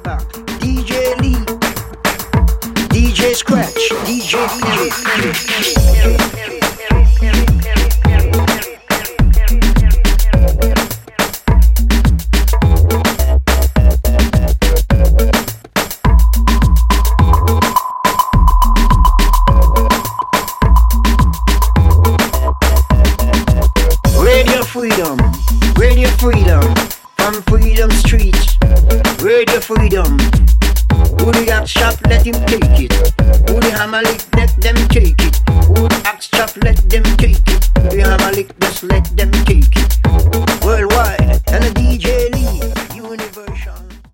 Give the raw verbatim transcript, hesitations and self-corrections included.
Tupac, D J Lee, D J Scratch, D J Perry. Radio Freedom, Radio Freedom, from Freedom Street. Radio Freedom. Who the axe chop, let him take it. Who the hammer lick, let them take it. Who the axe chop, let them take it. The hammer lick, just let them take it. Worldwide, and a D J